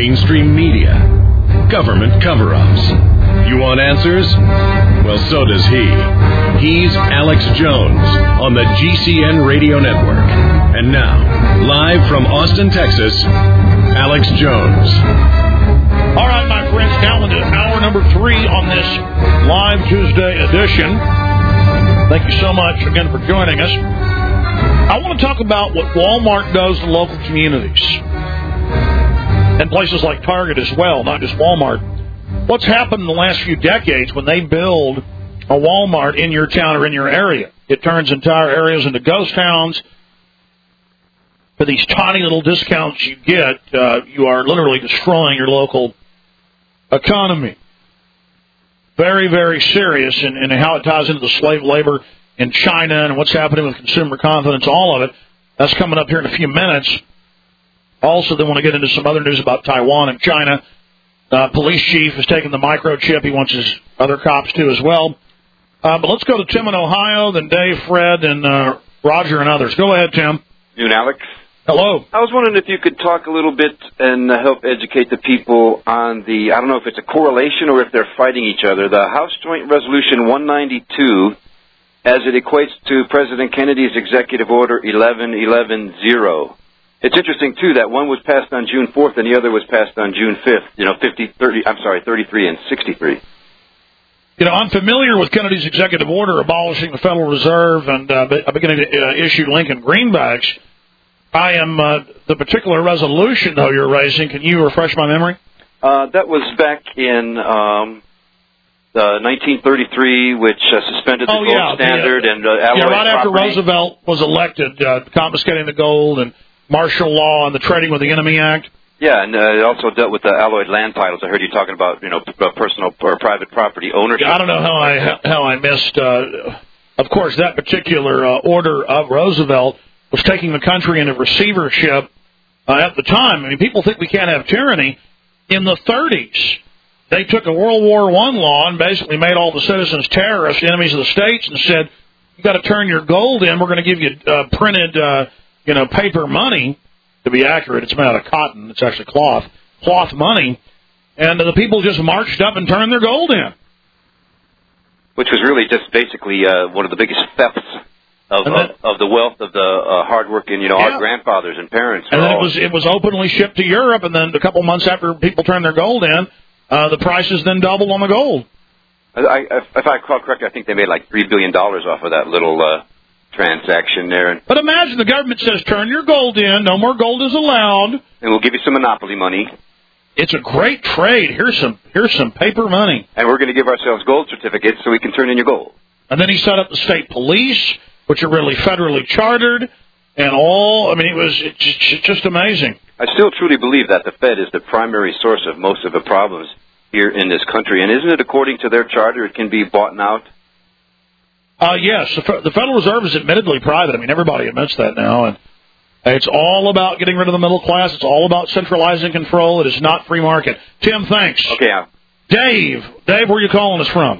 mainstream media, government cover-ups. You want answers? Well, so does he. He's Alex Jones on the GCN Radio Network. And now, live from Austin, Texas, Alex Jones. All right, my friends, now into hour number 3 on this live Tuesday edition. Thank you so much again for joining us. I want to talk about what Walmart does to local communities and places like Target as well, not just Walmart. What's happened in the last few decades when they build a Walmart in your town or in your area? It turns entire areas into ghost towns. For these tiny little discounts you get, you are literally destroying your local economy. Very, very serious in how it ties into the slave labor in China and what's happening with consumer confidence, all of it. That's coming up here in a few minutes. Also, they want to get into some other news about Taiwan and China. Police chief has taken the microchip. He wants his other cops to as well. But let's go to Tim in Ohio, then Dave, Fred, and Roger and others. Go ahead, Tim. Noon, Alex. Hello. I was wondering if you could talk a little bit and help educate the people on the, I don't know if it's a correlation or if they're fighting each other, the House Joint Resolution 192 as it equates to President Kennedy's Executive Order 11.11.0. It's interesting, too, that one was passed on June 4th and the other was passed on June 5th, 33 and 63. You know, I'm familiar with Kennedy's executive order abolishing the Federal Reserve and beginning to issue Lincoln greenbacks. I am the particular resolution, though, you're raising. Can you refresh my memory? That was back in 1933, which suspended the gold standard and alloy right after property. Roosevelt was elected, confiscating the gold and martial law and the Trading with the Enemy Act. Yeah, and it also dealt with the alloyed land titles. I heard you talking about, personal or private property ownership. I don't know how I missed. Of course, that particular order of Roosevelt was taking the country into receivership at the time. I mean, people think we can't have tyranny. In the 30s, they took a World War I law and basically made all the citizens terrorists, enemies of the states, and said, you got to turn your gold in. We're going to give you printed, paper money. To be accurate, it's made out of cotton. It's actually cloth money. And the people just marched up and turned their gold in. Which was really just basically one of the biggest thefts of the wealth of the hardworking, our grandfathers and parents. And then it was openly shipped to Europe, and then a couple months after people turned their gold in, the prices then doubled on the gold. If I recall correctly, I think they made like $3 billion off of that little transaction there. But imagine the government says, turn your gold in, no more gold is allowed. And we'll give you some monopoly money. It's a great trade. Here's some paper money. And we're going to give ourselves gold certificates so we can turn in your gold. And then he set up the state police, which are really federally chartered, and all. I mean, it's just amazing. I still truly believe that the Fed is the primary source of most of the problems here in this country. And isn't it according to their charter it can be bought out? Yes, the Federal Reserve is admittedly private. I mean, everybody admits that now. And it's all about getting rid of the middle class. It's all about centralizing control. It is not free market. Tim, thanks. Okay. Dave, where are you calling us from?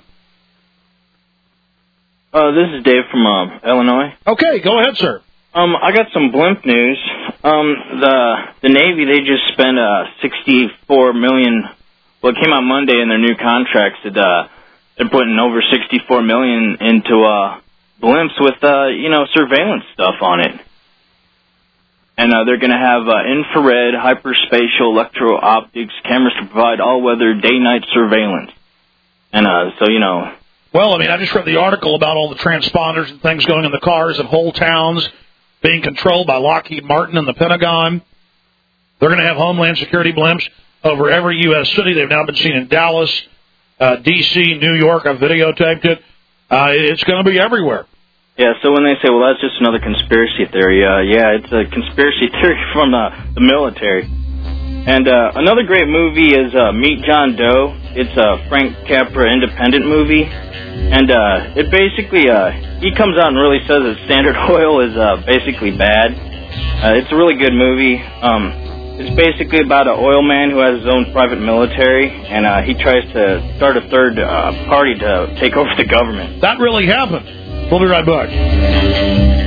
This is Dave from Illinois. Okay, go ahead, sir. I got some blimp news. The Navy, they just spent $64 million. Well, it came out Monday in their new contracts that they're putting over $64 million into blimps with surveillance stuff on it. And they're going to have infrared, hyperspatial, electro-optics cameras to provide all-weather day-night surveillance. And Well, I mean, I just read the article about all the transponders and things going in the cars of whole towns being controlled by Lockheed Martin and the Pentagon. They're going to have Homeland Security blimps over every U.S. city. They've now been seen in Dallas, D.C., New York. I've videotaped it. It's going to be everywhere. Yeah, so when they say, well, that's just another conspiracy theory, it's a conspiracy theory from the military. And another great movie is Meet John Doe. It's a Frank Capra independent movie. And it basically, he comes out and really says that Standard Oil is basically bad. It's a really good movie. It's basically about an oil man who has his own private military, and he tries to start a third party to take over the government. That really happened. We'll be right back.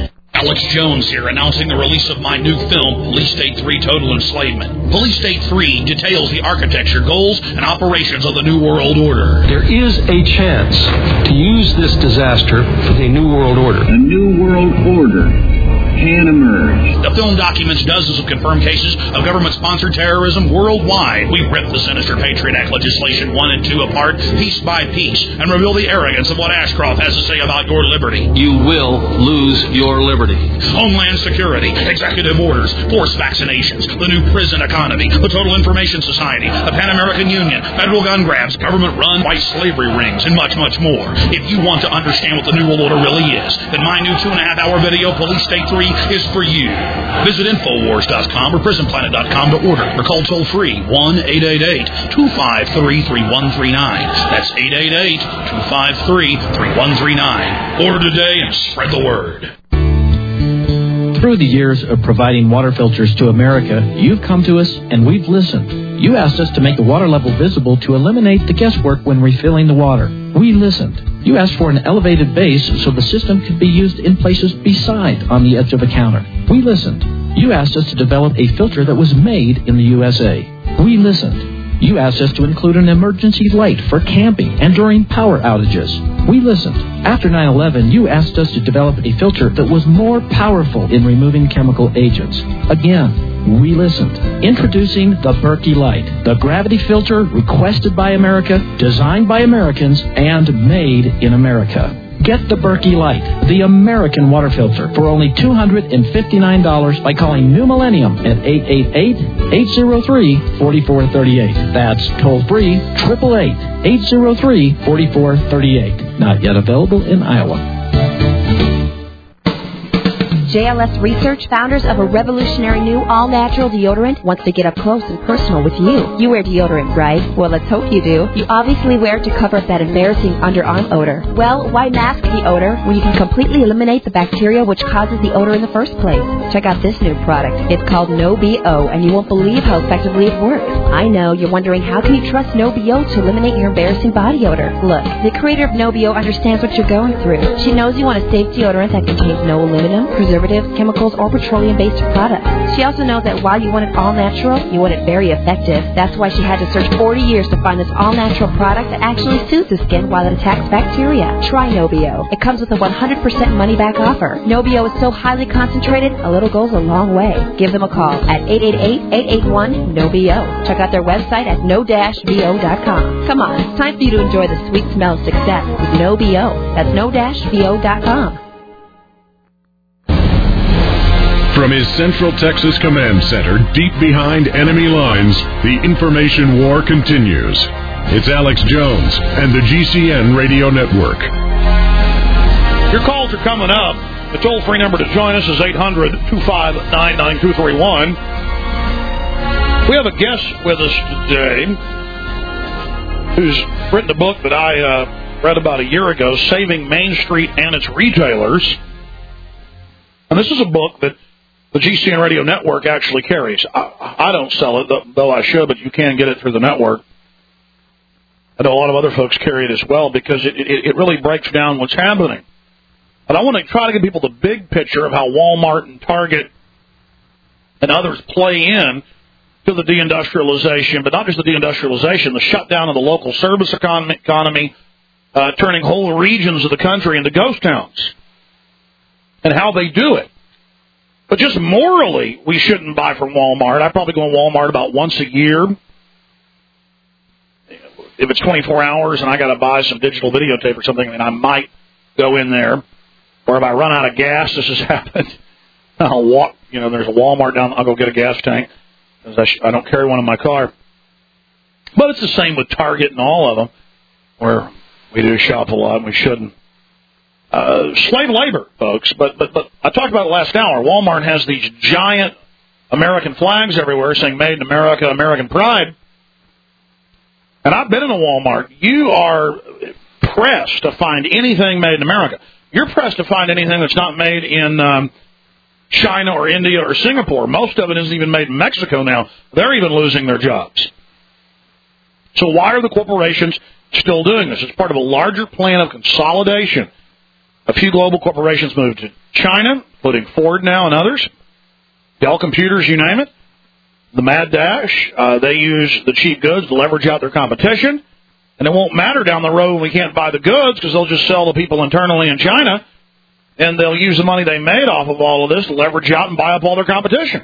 Alex Jones here, announcing the release of my new film, Police State 3 Total Enslavement. Police State 3 details the architecture, goals, and operations of the New World Order. There is a chance to use this disaster for the New World Order. A New World Order can emerge. The film documents dozens of confirmed cases of government-sponsored terrorism worldwide. We rip the sinister Patriot Act legislation 1 and 2 apart, piece by piece, and reveal the arrogance of what Ashcroft has to say about your liberty. You will lose your liberty. Homeland Security, executive orders, forced vaccinations, the new prison economy, the Total Information Society, the Pan-American Union, federal gun grabs, government-run white slavery rings, and much, much more. If you want to understand what the New World Order really is, then my new 2.5-hour video, Police State 3, is for you. Visit Infowars.com or PrisonPlanet.com to order or call toll-free 1-888-253-3139. That's 888-253-3139. Order today and spread the word. Through the years of providing water filters to America, you've come to us and we've listened. You asked us to make the water level visible to eliminate the guesswork when refilling the water. We listened. You asked for an elevated base so the system could be used in places beside on the edge of a counter. We listened. You asked us to develop a filter that was made in the USA. We listened. You asked us to include an emergency light for camping and during power outages. We listened. After 9/11, you asked us to develop a filter that was more powerful in removing chemical agents. Again, we listened. Introducing the Berkey Light, the gravity filter requested by America, designed by Americans, and made in America. Get the Berkey Light, the American water filter, for only $259 by calling New Millennium at 888-803-4438. That's toll-free, 888-803-4438. Not yet available in Iowa. JLS Research, founders of a revolutionary new all-natural deodorant, wants to get up close and personal with you. You wear deodorant, right? Well, let's hope you do. You obviously wear it to cover up that embarrassing underarm odor. Well, why mask the odor when you can completely eliminate the bacteria which causes the odor in the first place? Check out this new product. It's called No-B-O, and you won't believe how effectively it works. I know, you're wondering, how can you trust No-B-O to eliminate your embarrassing body odor? Look, the creator of No-B-O understands what you're going through. She knows you want a safe deodorant that contains no aluminum, preservatives, chemicals, or petroleum-based products. She also knows that while you want it all natural, you want it very effective. That's why she had to search 40 years to find this all-natural product that actually soothes the skin while it attacks bacteria. Try No-B-O. It comes with a 100% money-back offer. No-B-O is so highly concentrated, a little goes a long way. Give them a call at 888-881-NO-B-O. Check out their website at no-bo.com. Come on, it's time for you to enjoy the sweet smell of success with No-B-O. That's no-bo.com. From his Central Texas Command Center, deep behind enemy lines, the information war continues. It's Alex Jones and the GCN Radio Network. Your calls are coming up. The toll-free number to join us is 800-259-9231. We have a guest with us today who's written a book that I read about a year ago, Saving Main Street and Its Retailers. And this is a book that the GCN Radio Network actually carries. I don't sell it, though I should, but you can get it through the network. I know a lot of other folks carry it as well because it really breaks down what's happening. But I want to try to give people the big picture of how Walmart and Target and others play in to the deindustrialization, but not just the deindustrialization, the shutdown of the local service economy, turning whole regions of the country into ghost towns, and how they do it. But just morally, we shouldn't buy from Walmart. I probably go to Walmart about once a year. If it's 24 hours and I got to buy some digital videotape or something, then I might go in there. Or if I run out of gas, this has happened. I'll walk, there's a Walmart down, I'll go get a gas tank. Because I don't carry one in my car. But it's the same with Target and all of them, where we do shop a lot and we shouldn't. Slave labor, folks, but I talked about it last hour. Walmart has these giant American flags everywhere saying Made in America, American Pride. And I've been in a Walmart. You are pressed to find anything made in America. You're pressed to find anything that's not made in China or India or Singapore. Most of it isn't even made in Mexico now. They're even losing their jobs. So why are the corporations still doing this? It's part of a larger plan of consolidation. A few global corporations moved to China, including Ford now and others. Dell Computers, you name it. The Mad Dash, they use the cheap goods to leverage out their competition. And it won't matter down the road when we can't buy the goods because they'll just sell to people internally in China. And they'll use the money they made off of all of this to leverage out and buy up all their competition.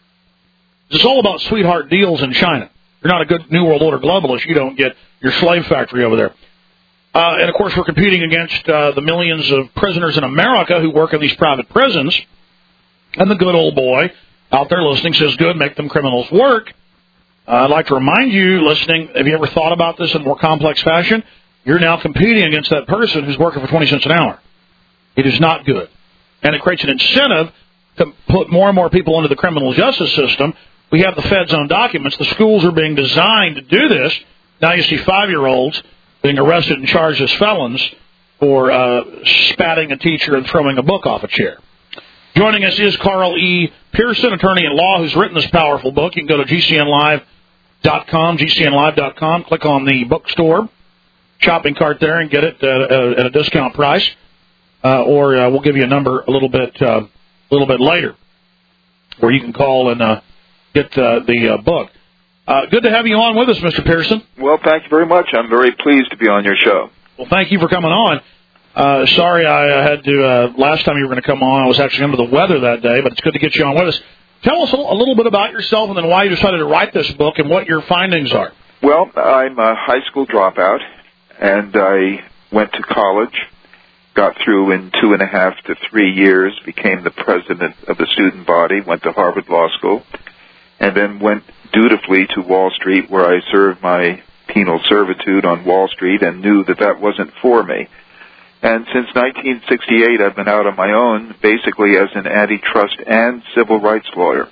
It's all about sweetheart deals in China. You're not a good New World Order globalist. You don't get your slave factory over there. And, of course, we're competing against the millions of prisoners in America who work in these private prisons. And the good old boy out there listening says, good, make them criminals work. I'd like to remind you, listening, have you ever thought about this in a more complex fashion? You're now competing against that person who's working for 20 cents an hour. It is not good. And it creates an incentive to put more and more people into the criminal justice system. We have the Fed's own documents. The schools are being designed to do this. Now you see 5-year-olds being arrested and charged as felons for spatting a teacher and throwing a book off a chair. Joining us is Carl E. Pearson, attorney in law, who's written this powerful book. You can go to GCNlive.com, GCNlive.com, click on the bookstore, shopping cart there, and get it at a discount price. Or we'll give you a number a little bit later, where you can call and get the book. Good to have you on with us, Mr. Pearson. Well, thank you very much. I'm very pleased to be on your show. Well, thank you for coming on. Sorry I had to, last time you were going to come on, I was actually under the weather that day, but it's good to get you on with us. Tell us a little bit about yourself and then why you decided to write this book and what your findings are. Well, I'm a high school dropout, and I went to college, got through in 2.5 to 3 years, became the president of the student body, went to Harvard Law School, and then went dutifully to Wall Street, where I served my penal servitude on Wall Street and knew that that wasn't for me. And since 1968, I've been out on my own, basically as an antitrust and civil rights lawyer.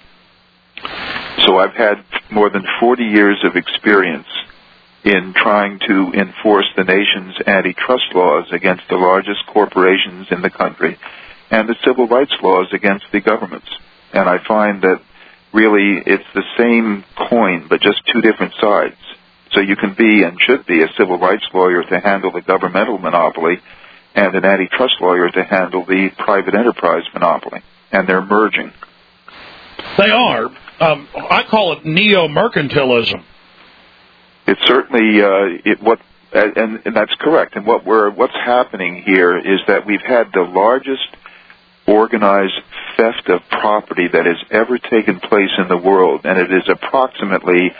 So I've had more than 40 years of experience in trying to enforce the nation's antitrust laws against the largest corporations in the country and the civil rights laws against the governments. And I find that really it's the same coin, but just two different sides. So you can be and should be a civil rights lawyer to handle the governmental monopoly and an antitrust lawyer to handle the private enterprise monopoly. And they're merging. They are. I call it neo-mercantilism. It's certainly and that's correct. And what's happening here is that we've had the largest organized theft of property that has ever taken place in the world, and it is approximately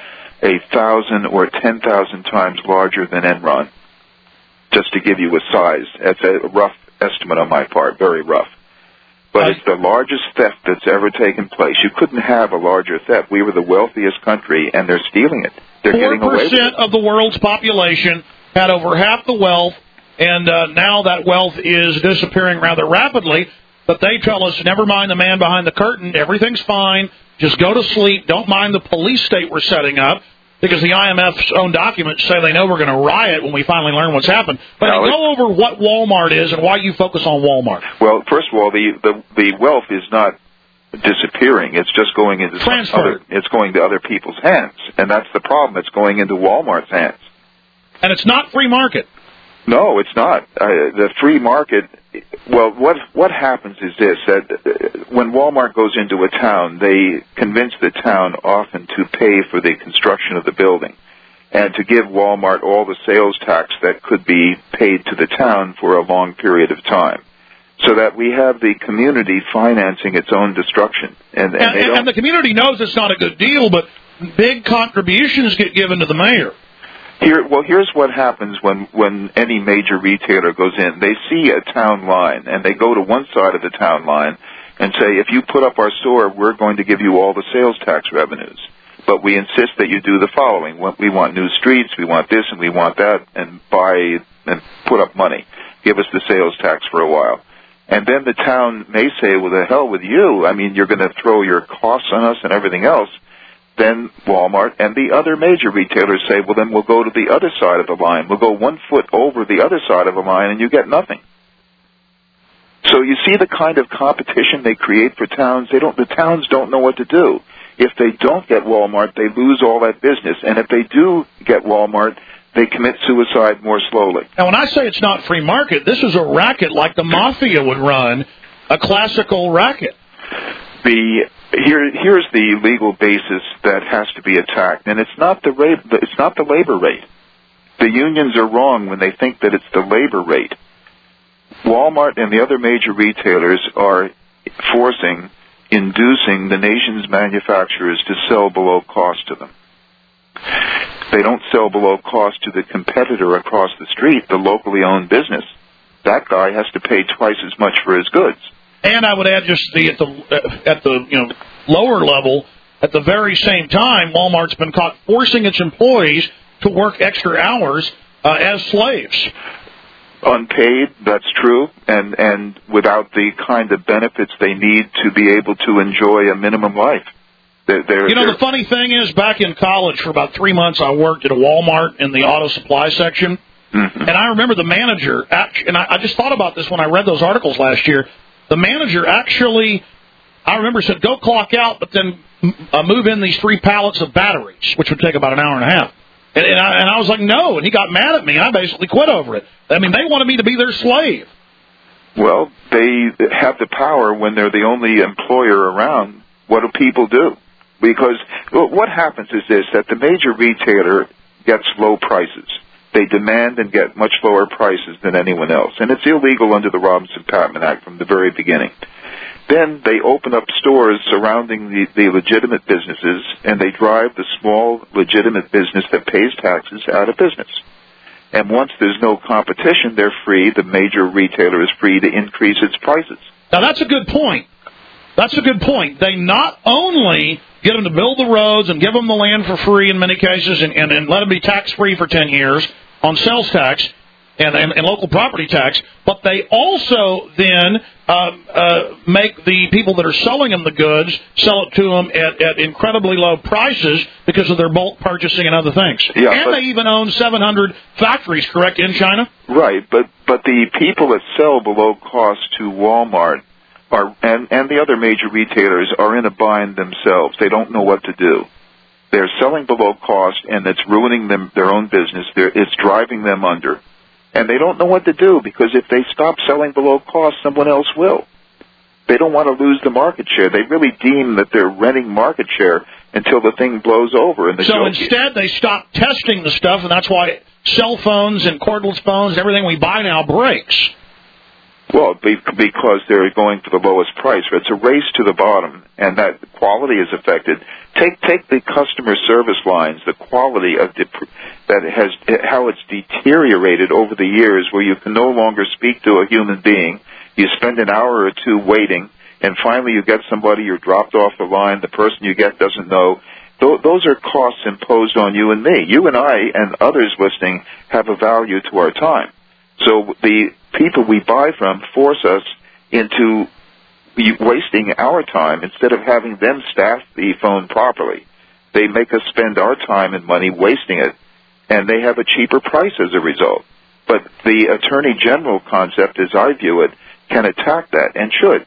1,000 or 10,000 times larger than Enron. Just to give you a size, that's a rough estimate on my part, very rough. But it's the largest theft that's ever taken place. You couldn't have a larger theft. We were the wealthiest country, and they're stealing it. They're getting away with it. 4% of the world's population had over half the wealth, and now that wealth is disappearing rather rapidly. But they tell us, never mind the man behind the curtain, everything's fine, just go to sleep, don't mind the police state we're setting up, because the IMF's own documents say they know we're going to riot when we finally learn what's happened. But go over what Walmart is and why you focus on Walmart. Well, first of all, the wealth is not disappearing. It's just going into it's going to other people's hands, and that's the problem. It's going into Walmart's hands. And it's not free market. No, it's not. The free market, well, what happens is this, that when Walmart goes into a town, they convince the town often to pay for the construction of the building and to give Walmart all the sales tax that could be paid to the town for a long period of time, so that we have the community financing its own destruction. And the community knows it's not a good deal, but big contributions get given to the mayor. Here's what happens when any major retailer goes in. They see a town line, and they go to one side of the town line and say, if you put up our store, we're going to give you all the sales tax revenues. But we insist that you do the following. We want new streets, we want this, and we want that, and buy and put up money. Give us the sales tax for a while. And then the town may say, well, the hell with you. I mean, you're going to throw your costs on us and everything else. Then Walmart and the other major retailers say, well, then we'll go to the other side of the line. We'll go 1 foot over the other side of the line, and you get nothing. So you see the kind of competition they create for towns. The towns don't know what to do. If they don't get Walmart, they lose all that business. And if they do get Walmart, they commit suicide more slowly. And when I say it's not free market, this is a racket like the mafia would run, a classical racket. Here's the legal basis that has to be attacked, and it's not the labor rate. The unions are wrong when they think that it's the labor rate. Walmart and the other major retailers are inducing the nation's manufacturers to sell below cost to them. They don't sell below cost to the competitor across the street, the locally owned business. That guy has to pay twice as much for his goods. And I would add just at the lower level, at the very same time, Walmart's been caught forcing its employees to work extra hours as slaves. Unpaid, that's true, and without the kind of benefits they need to be able to enjoy a minimum life. The funny thing is, back in college for about 3 months, I worked at a Walmart in the auto supply section, and I remember the manager, and I just thought about this when I read those articles last year, the manager actually, I remember, said, go clock out, but then move in these 3 pallets of batteries, which would take about an hour and a half. And I was like, no, and he got mad at me, and I basically quit over it. I mean, they wanted me to be their slave. Well, they have the power when they're the only employer around. What do people do? Because what happens is this, that the major retailer gets low prices. They demand and get much lower prices than anyone else, and it's illegal under the Robinson-Patman Act from the very beginning. Then they open up stores surrounding the legitimate businesses, and they drive the small, legitimate business that pays taxes out of business. And once there's no competition, they're free, the major retailer is free to increase its prices. Now, that's a good point. That's a good point. They not only get them to build the roads and give them the land for free in many cases and let them be tax-free for 10 years on sales tax and local property tax, but they also then make the people that are selling them the goods sell it to them at incredibly low prices because of their bulk purchasing and other things. Yeah, and they even own 700 factories, correct, in China? Right, but the people that sell below cost to Walmart and the other major retailers are in a bind themselves. They don't know what to do. They're selling below cost, and it's ruining their own business. It's driving them under. And they don't know what to do, because if they stop selling below cost, someone else will. They don't want to lose the market share. They really deem that they're renting market share until the thing blows over. So instead, they stop testing the stuff, and that's why cell phones and cordless phones, everything we buy now breaks. Well, because they're going for the lowest price. It's a race to the bottom, and that quality is affected. Take the customer service lines, the quality of how it's deteriorated over the years, where you can no longer speak to a human being. You spend an hour or two waiting, and finally you get somebody, you're dropped off the line, the person you get doesn't know. Those are costs imposed on you and me. You and I and others listening have a value to our time. So the people we buy from force us into wasting our time instead of having them staff the phone properly. They make us spend our time and money wasting it, and they have a cheaper price as a result. But the Attorney General concept, as I view it, can attack that and should.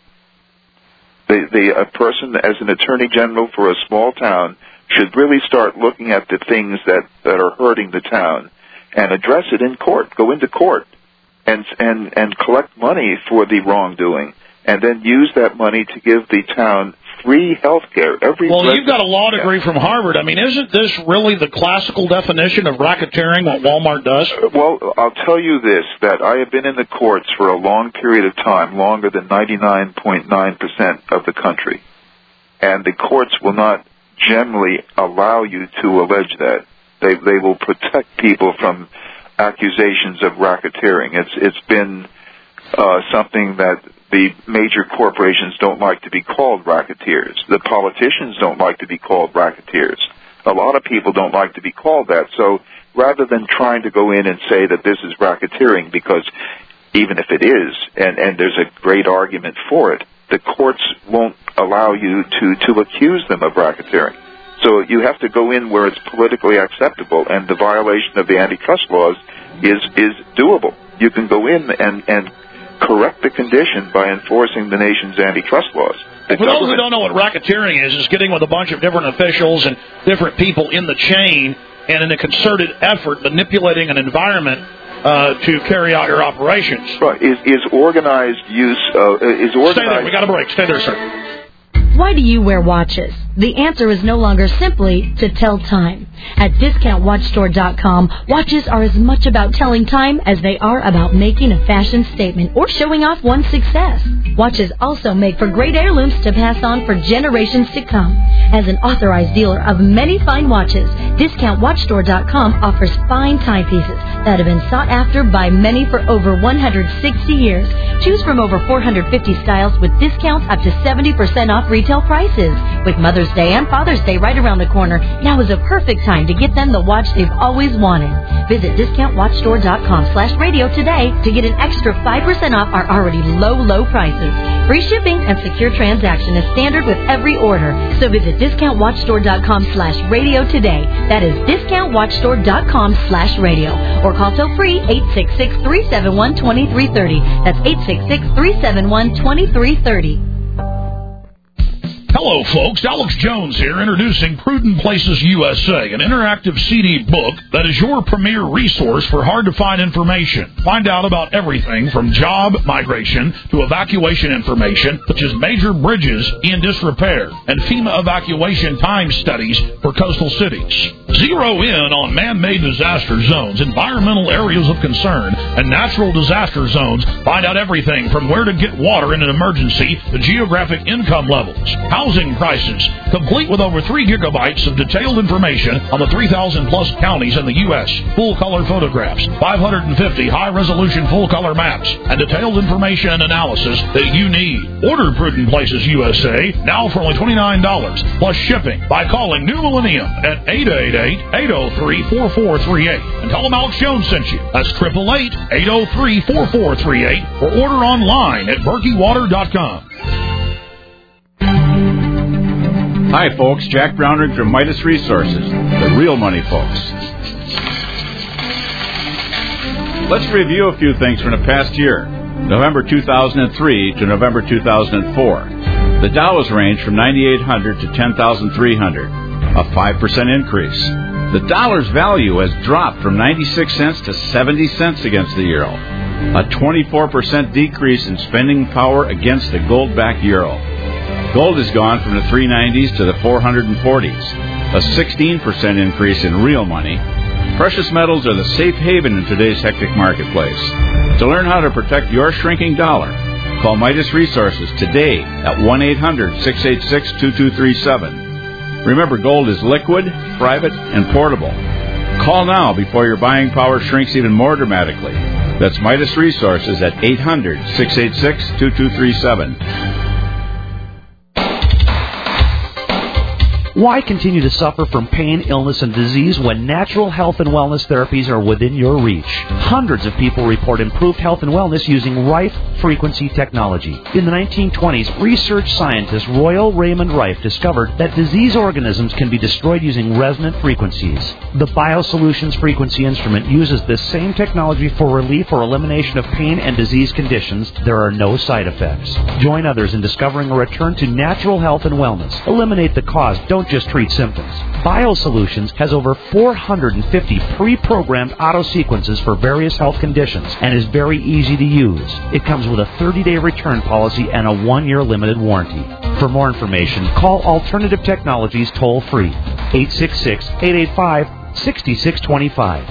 A person as an Attorney General for a small town should really start looking at the things that are hurting the town and address it in court, go into court, and collect money for the wrongdoing, and then use that money to give the town free health care. Well, you've got a law degree from Harvard. I mean, isn't this really the classical definition of racketeering, what Walmart does? Well, I'll tell you this, that I have been in the courts for a long period of time, longer than 99.9% of the country, and the courts will not generally allow you to allege that. They will protect people from accusations of racketeering. It's been something that the major corporations don't like to be called racketeers. The politicians don't like to be called racketeers. A lot of people don't like to be called that. So rather than trying to go in and say that this is racketeering, because even if it is, and there's a great argument for it, the courts won't allow you to accuse them of racketeering. So you have to go in where it's politically acceptable, and the violation of the antitrust laws is doable. You can go in and correct the condition by enforcing the nation's antitrust laws. For those who don't know what racketeering is getting with a bunch of different officials and different people in the chain and in a concerted effort manipulating an environment to carry out your operations. Right. Is organized use is organized... Stay there. We got a break. Stay there, sir. Why do you wear watches? The answer is no longer simply to tell time. At DiscountWatchStore.com, watches are as much about telling time as they are about making a fashion statement or showing off one's success. Watches also make for great heirlooms to pass on for generations to come. As an authorized dealer of many fine watches, DiscountWatchStore.com offers fine timepieces that have been sought after by many for over 160 years. Choose from over 450 styles with discounts up to 70% off retail prices. With Mother's Day and Father's Day right around the corner, now is a perfect time to get them the watch they've always wanted. Visit DiscountWatchStore.com/radio today to get an extra 5% off our already low prices. Free shipping and secure transaction is standard with every order. So visit DiscountWatchStore.com/radio today. That is DiscountWatchStore.com/radio. Or call toll free 866-371-2330. That's 866-371-2330. Hello, folks. Alex Jones here, introducing Prudent Places USA, an interactive CD book that is your premier resource for hard-to-find information. Find out about everything from job migration to evacuation information, such as major bridges in disrepair and FEMA evacuation time studies for coastal cities. Zero in on man-made disaster zones, environmental areas of concern, and natural disaster zones. Find out everything from where to get water in an emergency to geographic income levels, housing prices, complete with over 3 gigabytes of detailed information on the 3,000-plus counties in the U.S., full-color photographs, 550 high-resolution full-color maps, and detailed information and analysis that you need. Order Prudent Places USA now for only $29, plus shipping, by calling New Millennium at 888-803-4438. And tell them Alex Jones sent you. That's 888-803-4438, or order online at BerkeyWater.com. Hi, folks. Jack Brownrigg from Midas Resources, the real money folks. Let's review a few things from the past year, November 2003 to November 2004. The Dow has ranged from 9,800 to 10,300, a 5% increase. The dollar's value has dropped from 96 cents to 70 cents against the euro, a 24% decrease in spending power against the gold-backed euro. Gold has gone from the 390s to the 440s, a 16% increase in real money. Precious metals are the safe haven in today's hectic marketplace. To learn how to protect your shrinking dollar, call Midas Resources today at 1-800-686-2237. Remember, gold is liquid, private, and portable. Call now before your buying power shrinks even dramatically. That's Midas Resources at 800-686-2237. Why continue to suffer from pain, illness, and disease when natural health and wellness therapies are within your reach? Hundreds of people report improved health and wellness using Rife frequency technology. In the 1920s, research scientist Royal Raymond Rife discovered that disease organisms can be destroyed using resonant frequencies. The BioSolutions frequency instrument uses this same technology for relief or elimination of pain and disease conditions. There are no side effects. Join others in discovering a return to natural health and wellness. Eliminate the cause. Don't just treat symptoms. BioSolutions has over 450 pre-programmed auto sequences for various health conditions and is very easy to use. It comes with a 30-day return policy and a 1-year limited warranty. For more information, call Alternative Technologies toll-free, 866-885-6625,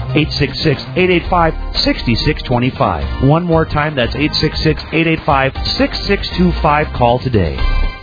866-885-6625. One more time, that's 866-885-6625. Call today.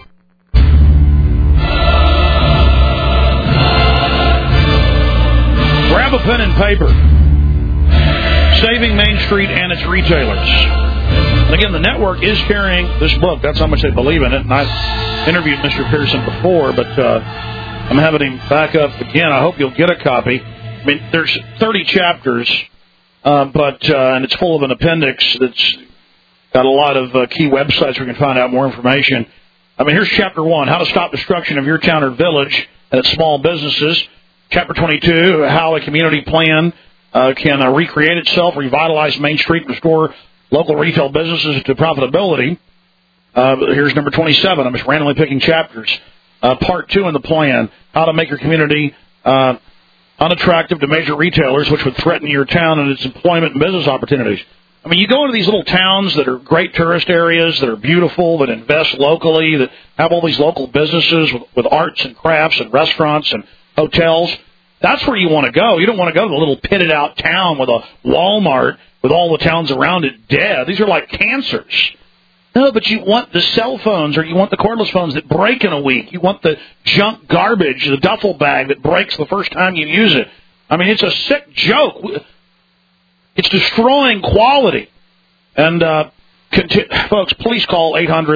Grab a pen and paper. Saving Main Street and its retailers. And again, the network is carrying this book. That's how much they believe in it. And I've interviewed Mr. Pearson before, but I'm having him back up again. I hope you'll get a copy. I mean, there's 30 chapters, and it's full of an appendix that's got a lot of key websites where you can find out more information. I mean, here's Chapter 1, How to Stop Destruction of Your Town or Village and its Small Businesses. Chapter 22, How a Community Plan can recreate itself, revitalize Main Street, restore local retail businesses to profitability. Here's number 27. I'm just randomly picking chapters. Part 2 in the plan, How to Make Your Community unattractive to major retailers, which would threaten your town and its employment and business opportunities. I mean, you go into these little towns that are great tourist areas, that are beautiful, that invest locally, that have all these local businesses with arts and crafts and restaurants and hotels. That's where you want to go. You don't want to go to the little pitted out town with a Walmart with all the towns around it dead. These are like cancers. No, but you want the cell phones, or you want the cordless phones that break in a week. You want the junk garbage, the duffel bag that breaks the first time you use it. I mean, it's a sick joke. It's destroying quality. And, folks, please call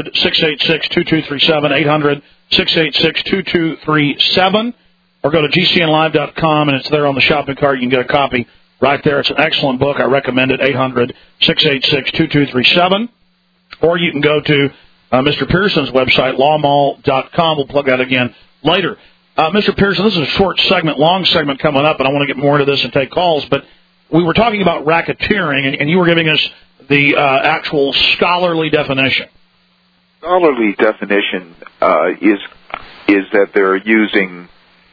800-686-2237, 800-686-2237, or go to GCNlive.com, and it's there on the shopping cart. You can get a copy right there. It's an excellent book. I recommend it, 800-686-2237. Or you can go to Mr. Pearson's website, lawmall.com. We'll plug that again later. Mr. Pearson, this is a short segment, long segment coming up, and I want to get more into this and take calls. But we were talking about racketeering, and you were giving us the actual scholarly definition. Scholarly definition is that they're using.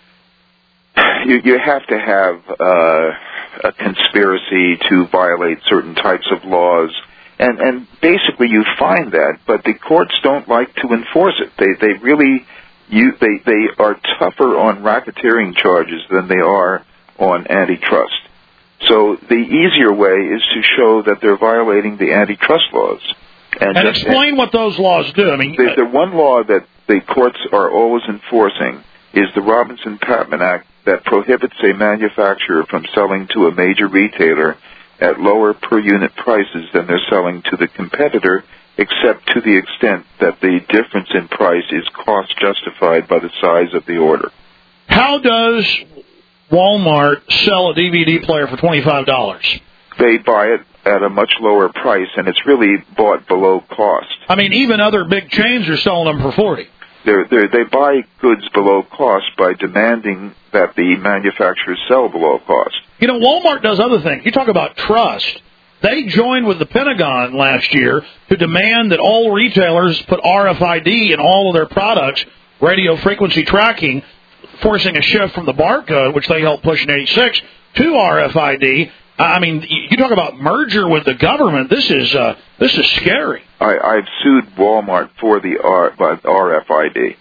You have to have a conspiracy to violate certain types of laws. And basically you find that, but the courts don't like to enforce it. They really they are tougher on racketeering charges than they are on antitrust. So the easier way is to show that they're violating the antitrust laws. And explain what those laws do. I mean, the one law that the courts are always enforcing is the Robinson-Patman Act that prohibits a manufacturer from selling to a major retailer at lower per-unit prices than they're selling to the competitor, except to the extent that the difference in price is cost-justified by the size of the order. How does Walmart sell a DVD player for $25? They buy it at a much lower price, and it's really bought below cost. I mean, even other big chains are selling them for $40. They buy goods below cost by demanding that the manufacturers sell below cost. You know, Walmart does other things. You talk about trust. They joined with the Pentagon last year to demand that all retailers put RFID in all of their products, radio frequency tracking, forcing a shift from the barcode, which they helped push in '86, to RFID. I mean, you talk about merger with the government. This is scary. I've sued Walmart for the RFID,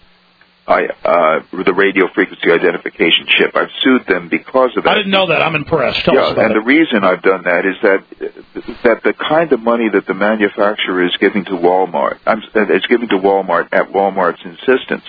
the radio frequency identification chip. I've sued them because of that. I didn't know that. I'm impressed. Tell us about it. And the reason I've done that is that the kind of money that the manufacturer is giving to Walmart, is giving to Walmart at Walmart's insistence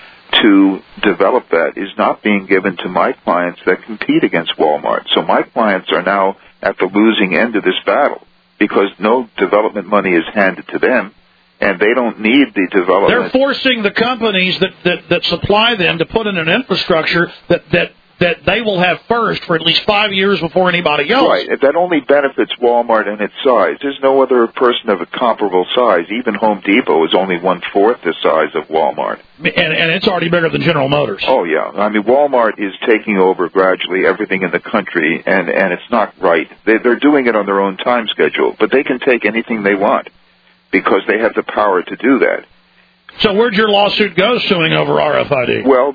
to develop that, is not being given to my clients that compete against Walmart. So my clients are now at the losing end of this battle because no development money is handed to them, and they don't need the development. They're forcing the companies that supply them to put in an infrastructure that they will have first for at least 5 years before anybody else. Right. That only benefits Walmart and its size. There's no other person of a comparable size. Even Home Depot is only 1/4 the size of Walmart. And it's already bigger than General Motors. Oh, yeah. I mean, Walmart is taking over gradually everything in the country, and it's not right. They're doing it on their own time schedule, but they can take anything they want because they have the power to do that. So where'd your lawsuit go suing over RFID? Well,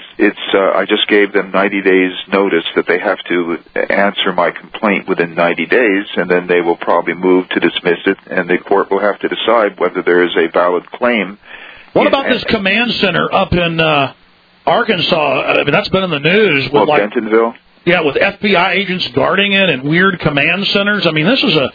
I just gave them 90 days notice that they have to answer my complaint within 90 days, and then they will probably move to dismiss it, and the court will have to decide whether there is a valid claim. What about this command center up in Arkansas? I mean, that's been in the news. With Bentonville? Yeah, with FBI agents guarding it and weird command centers. I mean, this is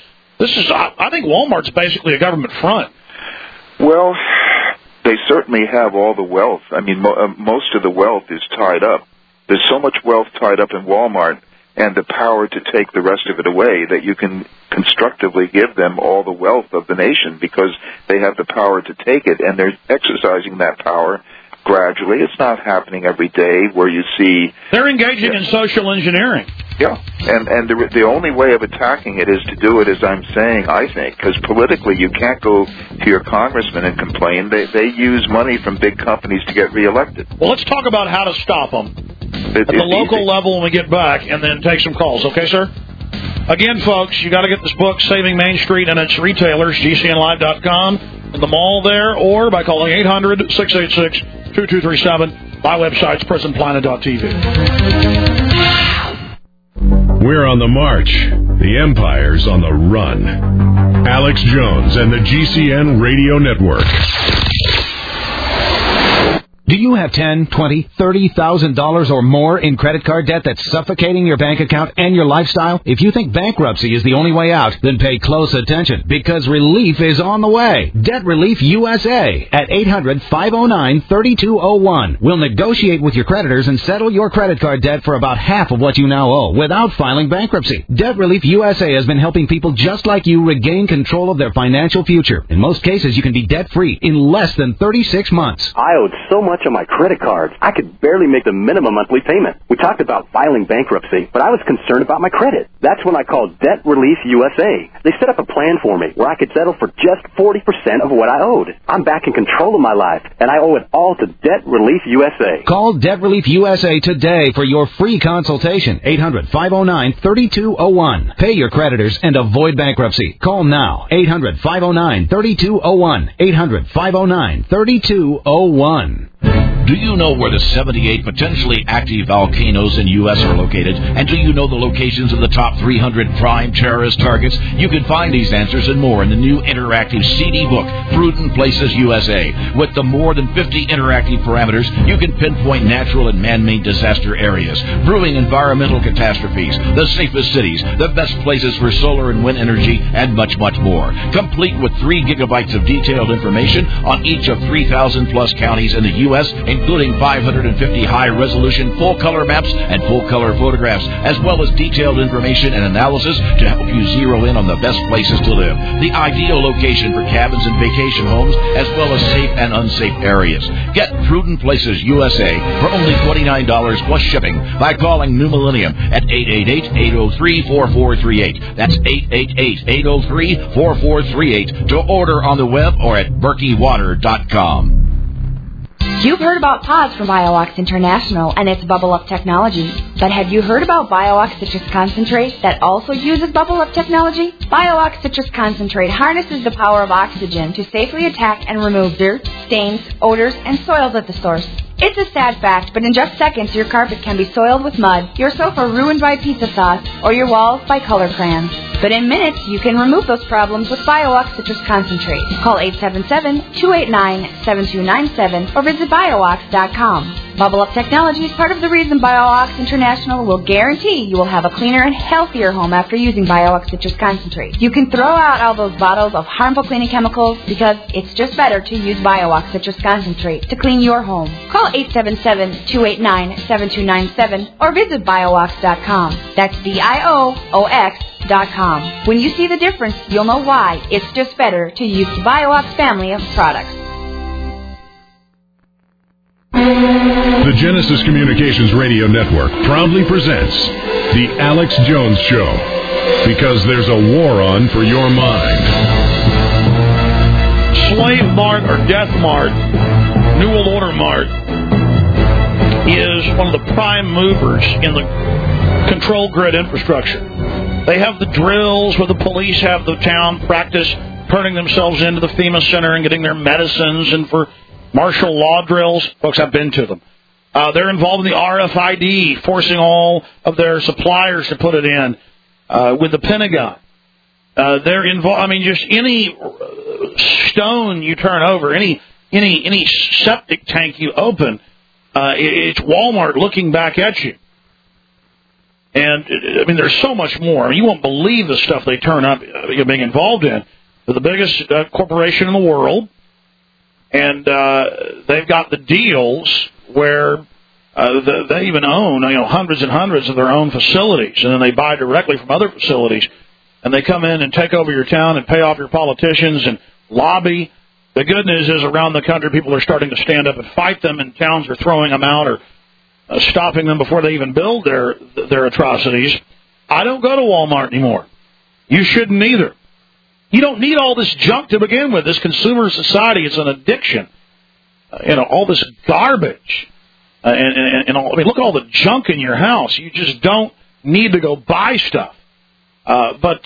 I think Walmart's basically a government front. Well, they certainly have all the wealth. I mean, most of the wealth is tied up. There's so much wealth tied up in Walmart and the power to take the rest of it away that you can constructively give them all the wealth of the nation because they have the power to take it, and they're exercising that power gradually. It's not happening every day where you see... They're engaging in social engineering. Yeah, and the only way of attacking it is to do it, as I'm saying, I think, because politically you can't go to your congressman and complain. They use money from big companies to get reelected. Well, let's talk about how to stop them at the local level when we get back, and then take some calls. Okay, sir? Again, folks, you got to get this book, Saving Main Street and its Retailers, GCNlive.com, in the mall there, or by calling 800-686-2237. My website's prisonplanet.tv. We're on the march. The Empire's on the run. Alex Jones and the GCN Radio Network. Do you have $10,000, $20,000, $30,000 or more in credit card debt that's suffocating your bank account and your lifestyle? If you think bankruptcy is the only way out, then pay close attention, because relief is on the way. Debt Relief USA at 800-509-3201. We'll negotiate with your creditors and settle your credit card debt for about half of what you now owe without filing bankruptcy. Debt Relief USA has been helping people just like you regain control of their financial future. In most cases, you can be debt-free in less than 36 months. I owed so much on my credit cards, I could barely make the minimum monthly payment. We talked about filing bankruptcy, but I was concerned about my credit. That's when I called Debt Relief USA. They set up a plan for me where I could settle for just 40% of what I owed. I'm back in control of my life, and I owe it all to Debt Relief USA. Call Debt Relief USA today for your free consultation. 800-509-3201. Pay your creditors and avoid bankruptcy. Call now. 800-509-3201. 800-509-3201. Do you know where the 78 potentially active volcanoes in U.S. are located? And do you know the locations of the top 300 prime terrorist targets? You can find these answers and more in the new interactive CD book, Prudent Places USA. With the more than 50 interactive parameters, you can pinpoint natural and man-made disaster areas, brewing environmental catastrophes, the safest cities, the best places for solar and wind energy, and much, much more. Complete with 3 gigabytes of detailed information on each of 3,000-plus counties in the U.S., including 550 high-resolution full-color maps and full-color photographs, as well as detailed information and analysis to help you zero in on the best places to live, the ideal location for cabins and vacation homes, as well as safe and unsafe areas. Get Prudent Places USA for only $29 plus shipping by calling New Millennium at 888-803-4438. That's 888-803-4438 to order on the web or at BerkeyWater.com. You've heard about PODS from BioOx International and its Bubble Up technology. But have you heard about BioOx Citrus Concentrate that also uses Bubble Up technology? BioOx Citrus Concentrate harnesses the power of oxygen to safely attack and remove dirt, stains, odors, and soils at the source. It's a sad fact, but in just seconds, your carpet can be soiled with mud, your sofa ruined by pizza sauce, or your walls by color crayons. But in minutes, you can remove those problems with BioOx Citrus Concentrate. Call 877-289-7297 or visit BioOx.com. Bubble Up technology is part of the reason BioOx International will guarantee you will have a cleaner and healthier home after using BioOx Citrus Concentrate. You can throw out all those bottles of harmful cleaning chemicals because it's just better to use BioOx Citrus Concentrate to clean your home. Call 877-289-7297 or visit BioOx.com. That's BIOOX.com. When you see the difference, you'll know why it's just better to use the BioOx family of products. The Genesis Communications Radio Network proudly presents The Alex Jones Show, because there's a war on for your mind. Slave Mart or Death Mart, New World Order Mart, is one of the prime movers in the control grid infrastructure. They have the drills where the police have the town practice turning themselves into the FEMA Center and getting their medicines, and for martial law drills. Folks, I've been to them. They're involved in the RFID, forcing all of their suppliers to put it in with the Pentagon. They're involved. I mean, just any stone you turn over, any septic tank you open, it's Walmart looking back at you. And I mean, there's so much more. I mean, you won't believe the stuff they turn up being involved in. They're the biggest corporation in the world. And they've got the deals where they even own hundreds and hundreds of their own facilities, and then they buy directly from other facilities, and they come in and take over your town and pay off your politicians and lobby. The good news is around the country people are starting to stand up and fight them, and towns are throwing them out or stopping them before they even build their atrocities. I don't go to Walmart anymore. You shouldn't either. You don't need all this junk to begin with. This consumer society, it's an addiction. All this garbage. And all, I mean, look at all the junk in your house. You just don't need to go buy stuff. But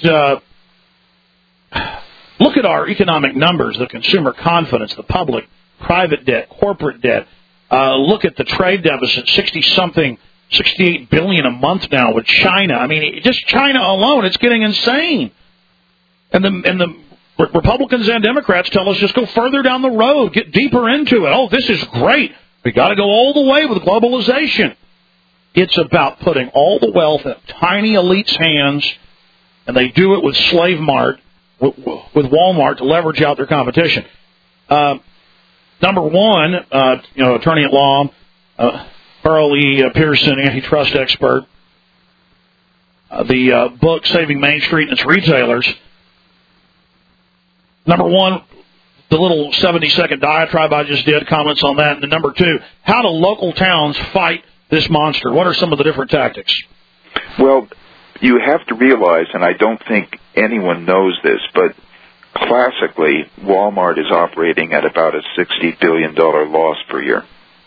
look at our economic numbers, the consumer confidence, the public, private debt, corporate debt. Look at the trade deficit, $60-something $68 billion a month now with China. I mean, just China alone, it's getting insane. And the Republicans and Democrats tell us just go further down the road, get deeper into it. Oh, this is great. We got to go all the way with globalization. It's about putting all the wealth in tiny elites' hands, and they do it with Slave Mart, with Walmart to leverage out their competition. Number one, attorney at law, Carl E. Pearson, antitrust expert. The book Saving Main Street and Its Retailers. Number one, the little 70-second diatribe I just did, comments on that. And then number two, how do local towns fight this monster? What are some of the different tactics? Well, you have to realize, and I don't think anyone knows this, but classically, Walmart is operating at about a $60 billion loss per year.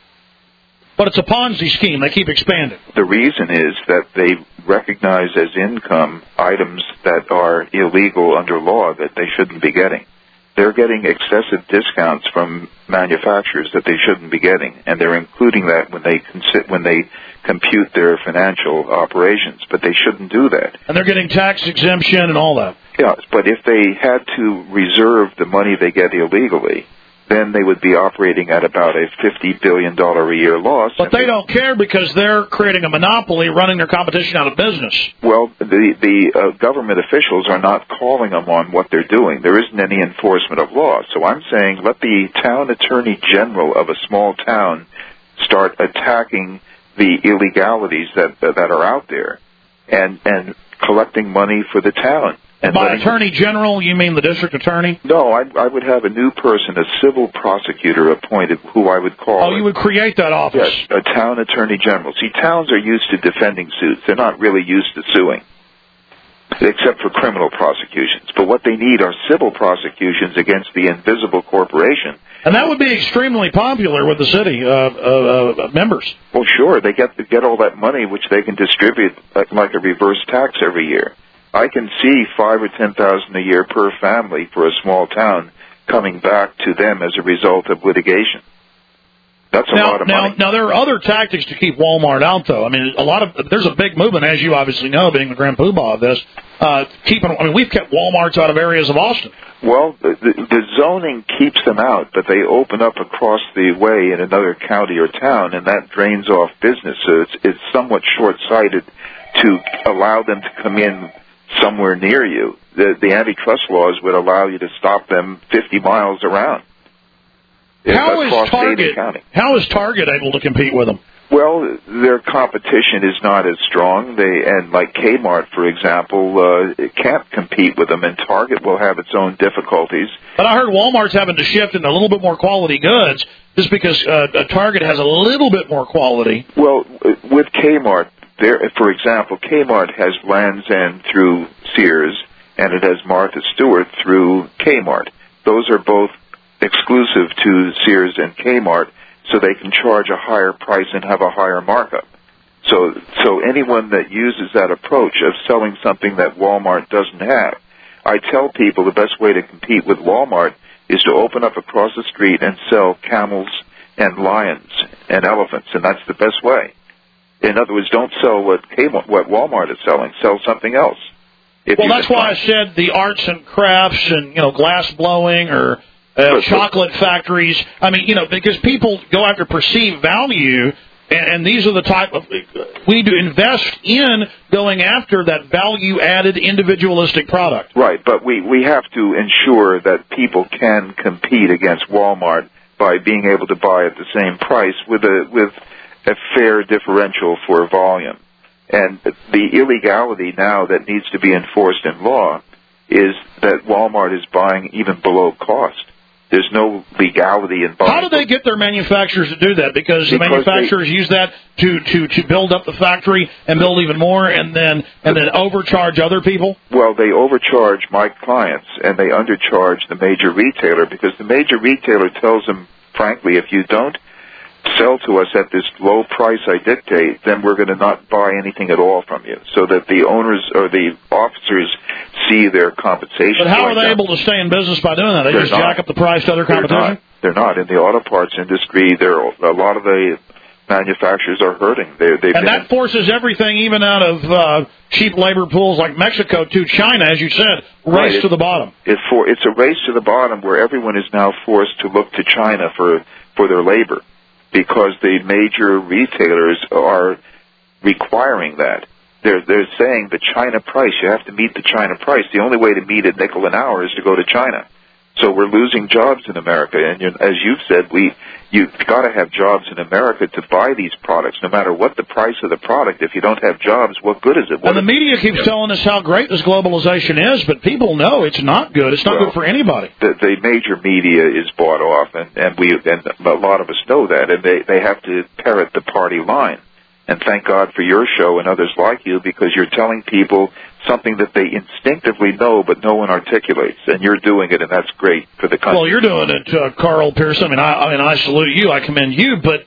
But it's a Ponzi scheme. They keep expanding. The reason is that they recognize as income items that are illegal under law that they shouldn't be getting. They're getting excessive discounts from manufacturers that they shouldn't be getting, and they're including that when they compute their financial operations. But they shouldn't do that. And they're getting tax exemption and all that. Yeah, but if they had to reserve the money they get illegally, then they would be operating at about a $50 billion a year loss. But they don't care because they're creating a monopoly, running their competition out of business. Well, the government officials are not calling them on what they're doing. There isn't any enforcement of law. So I'm saying let the town attorney general of a small town start attacking the illegalities that are out there and collecting money for the town. And by attorney general, you mean the district attorney? No, I would have a new person, a civil prosecutor appointed, who I would call. Oh, you would create that office? Yes, a town attorney general. See, towns are used to defending suits. They're not really used to suing, except for criminal prosecutions. But what they need are civil prosecutions against the invisible corporation. And that would be extremely popular with the city members. Well, sure. They get all that money, which they can distribute like a reverse tax every year. I can see $5,000 or $10,000 a year per family for a small town coming back to them as a result of litigation. That's a lot of money. Now, there are other tactics to keep Walmart out, though. I mean, there's a big movement, as you obviously know, being the grand poobah of this. We've kept Walmarts out of areas of Austin. Well, the zoning keeps them out, but they open up across the way in another county or town, and that drains off business. So it's somewhat short-sighted to allow them to come in somewhere near you. The antitrust laws would allow you to stop them 50 miles around. How is Target able to compete with them? Well, their competition is not as strong. Like Kmart, for example, can't compete with them, and Target will have its own difficulties. But I heard Walmart's having to shift into a little bit more quality goods just because Target has a little bit more quality. Well, with Kmart, for example, Kmart has Land's End through Sears, and it has Martha Stewart through Kmart. Those are both exclusive to Sears and Kmart, so they can charge a higher price and have a higher markup. So anyone that uses that approach of selling something that Walmart doesn't have, I tell people the best way to compete with Walmart is to open up across the street and sell camels and lions and elephants, and that's the best way. In other words, don't sell what Walmart is selling. Sell something else. That's why I said the arts and crafts and glass blowing or chocolate factories. I mean, because people go after perceived value, and these are the type of we need to invest in going after that value-added individualistic product. Right, but we have to ensure that people can compete against Walmart by being able to buy at the same price with a fair differential for volume. And the illegality now that needs to be enforced in law is that Walmart is buying even below cost. There's no legality in buying. How do they get their manufacturers to do that? Because the manufacturers use that to build up the factory and build even more and then overcharge other people? Well, they overcharge my clients and they undercharge the major retailer because the major retailer tells them, frankly, if you don't sell to us at this low price I dictate, then we're going to not buy anything at all from you, so that the owners or the officers see their compensation. But how are they able to stay in business by doing that? They just jack up the price to other competition? They're not. In the auto parts industry, a lot of the manufacturers are hurting. And that forces everything, even out of cheap labor pools like Mexico, to China, as you said, race to the bottom. It's a race to the bottom where everyone is now forced to look to China for their labor because the major retailers are requiring that. They're saying the China price, you have to meet the China price. The only way to meet it nickel an hour is to go to China. So we're losing jobs in America, and as you've said, you've got to have jobs in America to buy these products, no matter what the price of the product. If you don't have jobs, what good is it? And the media keeps telling us how great this globalization is, but people know it's not good. It's not good for anybody. The major media is bought off, and a lot of us know that, and they have to parrot the party line. And thank God for your show and others like you, because you're telling people something that they instinctively know, but no one articulates. And you're doing it, and that's great for the country. Well, you're doing it, Carl Pearson. I salute you. I commend you. But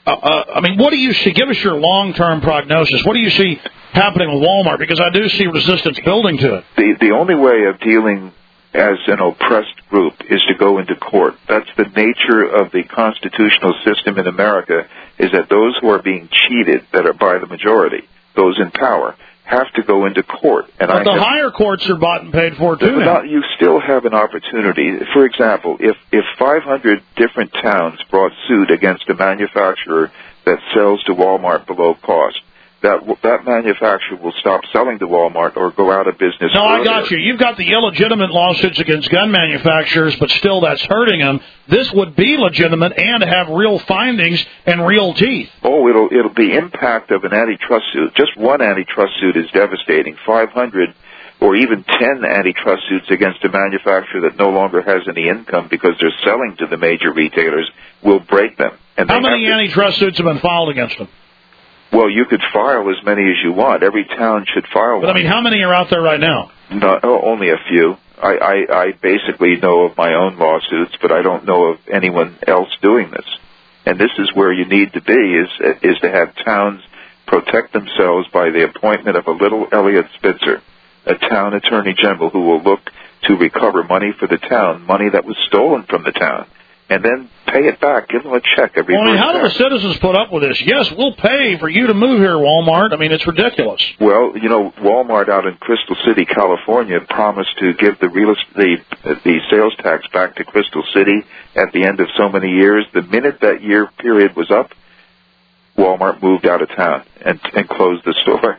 what do you see? Give us your long-term prognosis. What do you see happening with Walmart? Because I do see resistance building to it. The only way of dealing as an oppressed group is to go into court. That's the nature of the constitutional system in America, is that those who are being cheated, that are by the majority, those in power, have to go into court. And but the higher courts are bought and paid for, too, now. You still have an opportunity. For example, if 500 different towns brought suit against a manufacturer that sells to Walmart below cost, that manufacturer will stop selling to Walmart or go out of business. No, I got you. You've got the illegitimate lawsuits against gun manufacturers, but still that's hurting them. This would be legitimate and have real findings and real teeth. Oh, it'll the impact of an antitrust suit. Just one antitrust suit is devastating. 500 or even 10 antitrust suits against a manufacturer that no longer has any income because they're selling to the major retailers will break them. And how many antitrust suits have been filed against them? Well, you could file as many as you want. Every town should file one. But, how many are out there right now? No, only a few. I basically know of my own lawsuits, but I don't know of anyone else doing this. And this is where you need to be, is to have towns protect themselves by the appointment of a little Elliot Spitzer, a town attorney general who will look to recover money for the town, money that was stolen from the town, and then pay it back. Give them a check every month. How do the citizens put up with this? Yes, we'll pay for you to move here, Walmart. It's ridiculous. Well, Walmart out in Crystal City, California, promised to give the sales tax back to Crystal City at the end of so many years. The minute that year period was up, Walmart moved out of town and closed the store.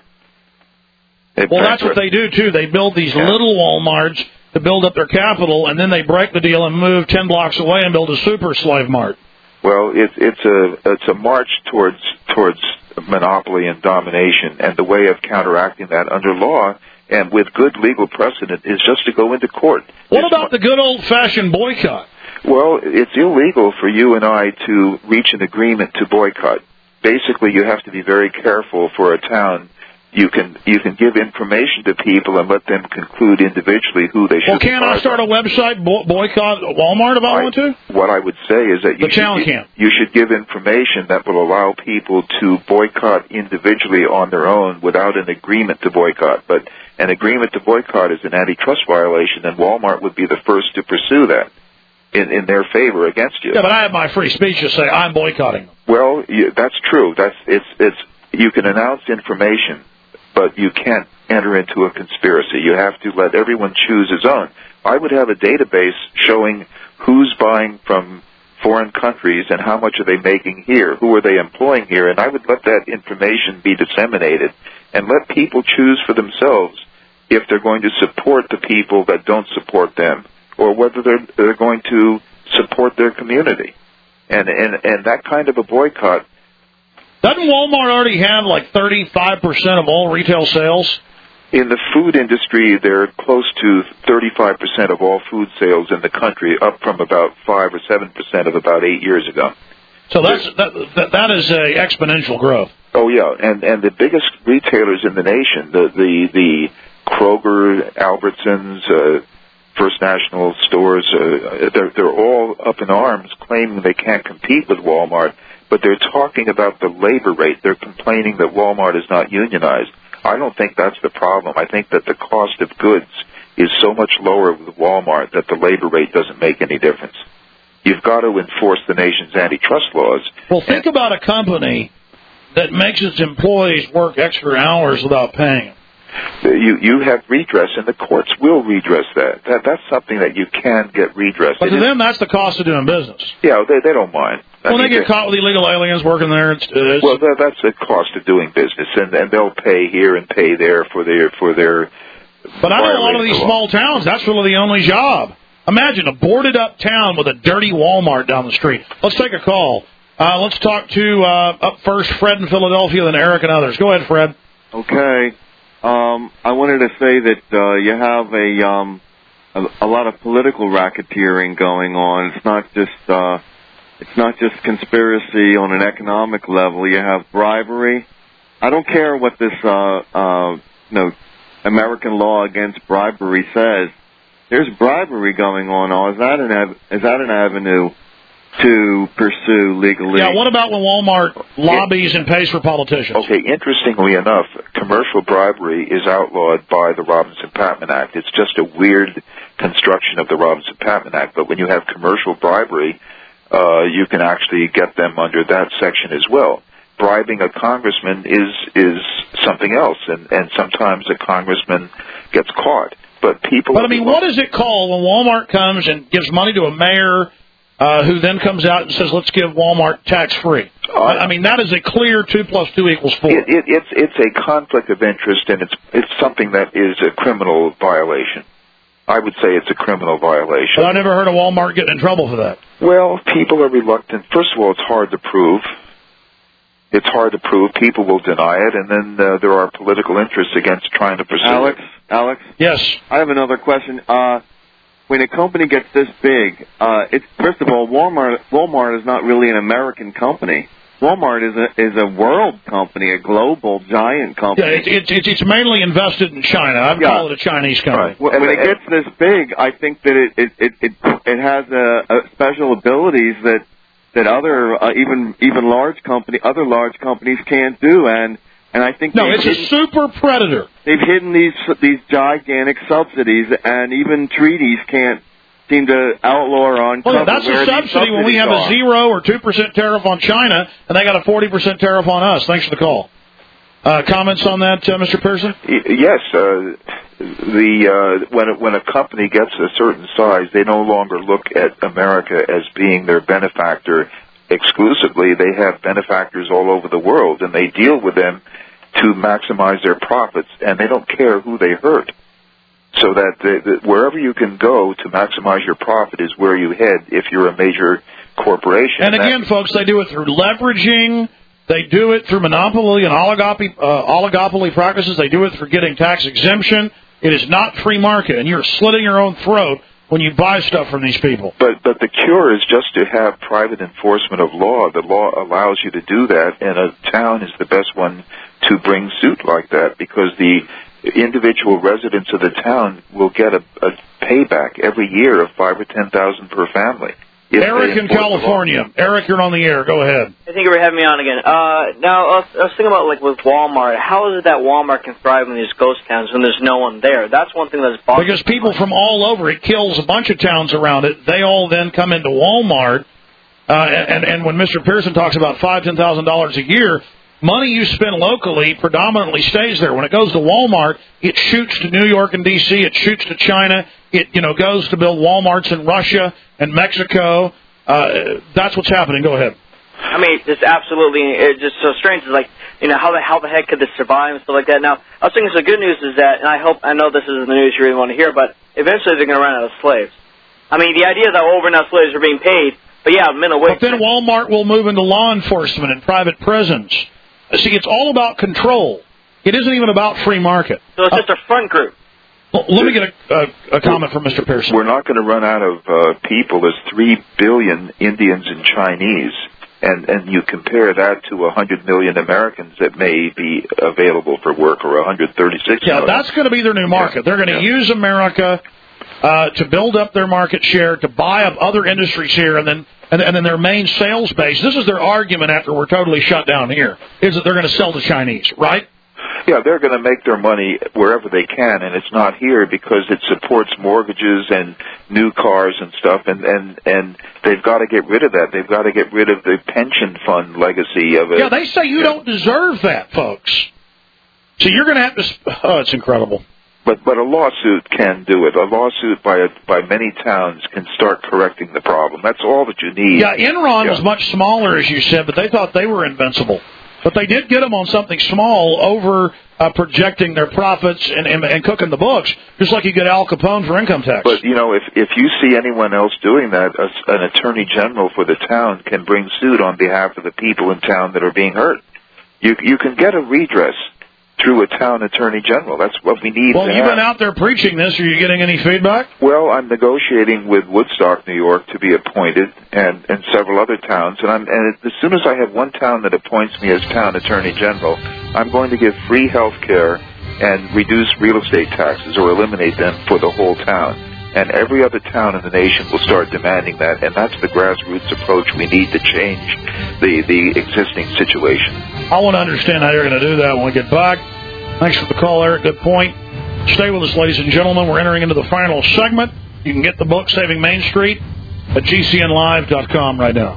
That's what they do, too. They build these little Walmarts to build up their capital, and then they break the deal and move 10 blocks away and build a super slave mart. Well, it's a march towards monopoly and domination, and the way of counteracting that under law and with good legal precedent is just to go into court. What about the good old-fashioned boycott? Well, it's illegal for you and I to reach an agreement to boycott. Basically, you have to be very careful for a town. You can give information to people and let them conclude individually who they should. Well, can't I start a website, boycott Walmart if I want to? What I would say is that you should give information that will allow people to boycott individually on their own without an agreement to boycott. But an agreement to boycott is an antitrust violation, and Walmart would be the first to pursue that in their favor against you. Yeah, but I have my free speech to say I'm boycotting them. Well, that's true. You can announce information, but you can't enter into a conspiracy. You have to let everyone choose his own. I would have a database showing who's buying from foreign countries and how much are they making here, who are they employing here, and I would let that information be disseminated and let people choose for themselves if they're going to support the people that don't support them or whether they're going to support their community. And that kind of a boycott. Doesn't Walmart already have like 35% of all retail sales? In the food industry, they're close to 35% of all food sales in the country, up from about 5 or 7% of about 8 years ago. So that is a exponential growth. Oh yeah, and the biggest retailers in the nation, the Kroger, Albertsons, First National stores, they're all up in arms, claiming they can't compete with Walmart. But they're talking about the labor rate. They're complaining that Walmart is not unionized. I don't think that's the problem. I think that the cost of goods is so much lower with Walmart that the labor rate doesn't make any difference. you've got to enforce the nation's antitrust laws. Well, think about a company that makes its employees work extra hours without paying them. You have redress, and the courts will redress that. That's something that you can get redress. But to them, that's the cost of doing business. Yeah, they don't mind. When they get caught with illegal aliens working there, well, that's the cost of doing business, and they'll pay here and pay there for their. But I know a lot of these small towns, that's really the only job. Imagine a boarded-up town with a dirty Walmart down the street. Let's take a call. Let's talk to, up first, Fred in Philadelphia, then Eric and others. Go ahead, Fred. Okay. I wanted to say that you have a lot of political racketeering going on. It's not just conspiracy on an economic level. You have bribery. I don't care what this American law against bribery says. There's bribery going on. Is that an avenue to pursue legally? Yeah, what about when Walmart lobbies and pays for politicians? Okay, interestingly enough, commercial bribery is outlawed by the Robinson-Patman Act. It's just a weird construction of the Robinson-Patman Act, but when you have commercial bribery, you can actually get them under that section as well. Bribing a congressman is something else, and sometimes a congressman gets caught. But I mean, what is it called when Walmart comes and gives money to a mayor who then comes out and says, let's give Walmart tax-free? I mean, that is a clear 2 + 2 = 4. It's a conflict of interest, and it's something that is a criminal violation. I would say it's a criminal violation. But I never heard of Walmart getting in trouble for that. Well, people are reluctant. First of all, it's hard to prove. People will deny it, and then there are political interests against trying to pursue it. Alex? Yes? I have another question. When a company gets this big, first of all, Walmart is not really an American company. Walmart is a world company, a global giant company. Yeah, it's mainly invested in China. I'd call it a Chinese company. Right. When it gets this big, I think that it has special abilities that other even other large companies can't do, and I think it's a super predator. They've hidden these gigantic subsidies, and even treaties can't seem to outlaw or uncover. Well, that's a subsidy when we have a 0 or 2% tariff on China, and they got a 40% tariff on us. Thanks for the call. Comments on that, Mr. Pearson? Yes. When a company gets a certain size, they no longer look at America as being their benefactor exclusively. They have benefactors all over the world, and they deal with them to maximize their profits, and they don't care who they hurt. So that wherever you can go to maximize your profit is where you head if you're a major corporation. And again, folks, they do it through leveraging. They do it through monopoly and oligopoly practices. They do it through getting tax exemption. It is not free market, and you're slitting your own throat when you buy stuff from these people. But the cure is just to have private enforcement of law. The law allows you to do that, and a town is the best one to bring suit like that because the individual residents of the town will get a payback every year of $5,000 or $10,000 per family. Eric in California. Eric, you're on the air. Go ahead. I think you were having me on again. Now, I was thinking about, with Walmart. How is it that Walmart can thrive in these ghost towns when there's no one there? That's one thing that's bothering me. Because people from all over, it kills a bunch of towns around it. They all then come into Walmart. And when Mr. Pearson talks about $5,000, $10,000 a year, money you spend locally predominantly stays there. When it goes to Walmart, it shoots to New York and D.C., it shoots to China, it goes to build Walmarts in Russia and Mexico. That's what's happening. Go ahead. I mean, it's just so strange. It's like, how the heck could this survive and stuff like that? Now, I was thinking the good news is that, and I know this isn't the news you really want to hear, but eventually they're going to run out of slaves. I mean, the idea that over now slaves are being paid, but yeah, minimum wage. But then Walmart will move into law enforcement and private prisons. See, it's all about control. It isn't even about free market. So it's just a front group. Well, let me get a comment from Mr. Pearson. We're not going to run out of people. There's 3 billion Indians and Chinese, and you compare that to 100 million Americans that may be available for work, or 136 million. Yeah, that's going to be their new market. They're going to use America to build up their market share, to buy up other industries here, and then their main sales base. This is their argument after we're totally shut down here, is that they're going to sell to Chinese, right? Yeah, they're going to make their money wherever they can, and it's not here because it supports mortgages and new cars and stuff, and they've got to get rid of that. They've got to get rid of the pension fund legacy of it. Yeah, they say you don't deserve that, folks. So you're going to have to... Oh, it's incredible. But a lawsuit can do it. A lawsuit by many towns can start correcting the problem. That's all that you need. Yeah, Enron was much smaller, as you said, but they thought they were invincible. But they did get them on something small over projecting their profits and cooking the books, just like you get Al Capone for income tax. But, you know, if you see anyone else doing that, an attorney general for the town can bring suit on behalf of the people in town that are being hurt. You can get a redress through a town attorney general. That's what we need. Well, you've been out there preaching this. Are you getting any feedback? Well, I'm negotiating with Woodstock, New York, to be appointed, and several other towns. And as soon as I have one town that appoints me as town attorney general, I'm going to give free health care and reduce real estate taxes or eliminate them for the whole town. And every other town in the nation will start demanding that, and that's the grassroots approach we need to change the existing situation. I want to understand how you're going to do that when we get back. Thanks for the call, Eric. Good point. Stay with us, ladies and gentlemen. We're entering into the final segment. You can get the book, Saving Main Street, at GCNlive.com right now.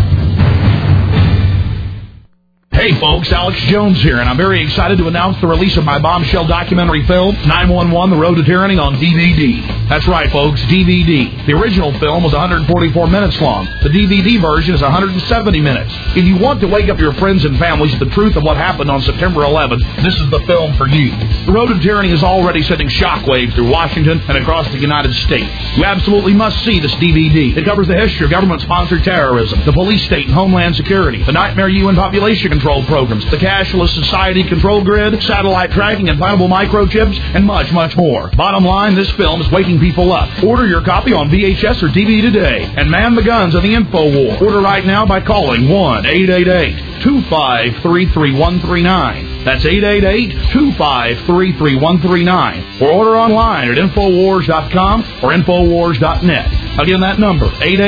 Hey folks, Alex Jones here, and I'm very excited to announce the release of my bombshell documentary film, 911: The Road to Tyranny, on DVD. That's right, folks, DVD. The original film was 144 minutes long. The DVD version is 170 minutes. If you want to wake up your friends and families to the truth of what happened on September 11th, this is the film for you. The Road to Tyranny is already sending shockwaves through Washington and across the United States. You absolutely must see this DVD. It covers the history of government-sponsored terrorism, the police state and homeland security, the nightmare UN population control programs, the cashless society control grid, satellite tracking, implantable microchips, and much, much more. Bottom line, this film is waking people up. Order your copy on VHS or DVD today and man the guns of the info war. Order right now by calling 1-888-253-3139. That's 888-253-3139. Or order online at Infowars.com or Infowars.net. Again, that number,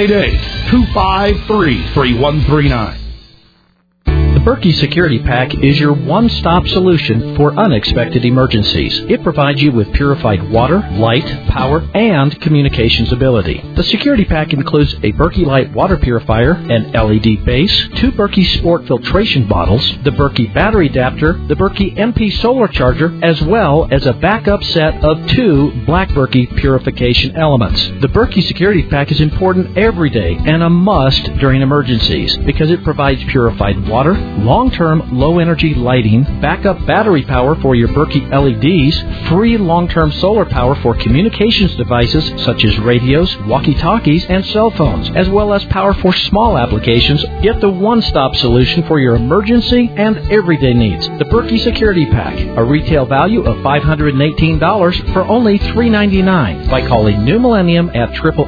888-253-3139. The Berkey Security Pack is your one-stop solution for unexpected emergencies. It provides you with purified water, light, power, and communications ability. The Security Pack includes a Berkey Light water purifier, an LED base, 2 Berkey Sport filtration bottles, the Berkey battery adapter, the Berkey MP solar charger, as well as a backup set of 2 Black Berkey purification elements. The Berkey Security Pack is important every day and a must during emergencies because it provides purified water, long-term low-energy lighting, backup battery power for your Berkey LEDs, free long-term solar power for communications devices such as radios, walkie-talkies, and cell phones, as well as power for small applications. Get the one-stop solution for your emergency and everyday needs. The Berkey Security Pack, a retail value of $518 for only $399 by calling New Millennium at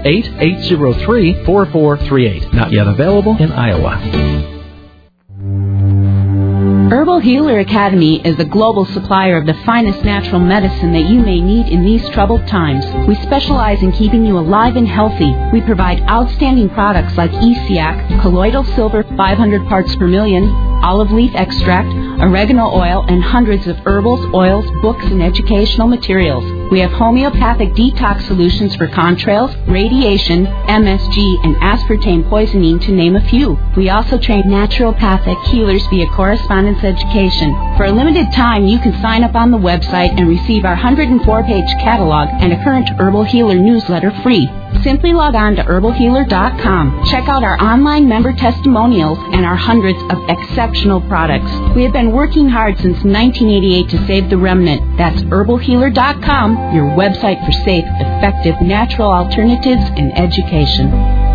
888-803-4438. Not yet available in Iowa. Herbal Healer Academy is the global supplier of the finest natural medicine that you may need in these troubled times. We specialize in keeping you alive and healthy. We provide outstanding products like ESIAC, colloidal silver 500 parts per million, olive leaf extract, oregano oil, and hundreds of herbals, oils, books, and educational materials. We have homeopathic detox solutions for contrails, radiation, MSG, and aspartame poisoning, to name a few. We also train naturopathic healers via correspondence education. For a limited time, you can sign up on the website and receive our 104-page catalog and a current Herbal Healer newsletter free. Simply log on to herbalhealer.com. Check out our online member testimonials and our hundreds of exceptional products. We have been working hard since 1988 to save the remnant. That's herbalhealer.com, your website for safe, effective, natural alternatives and education.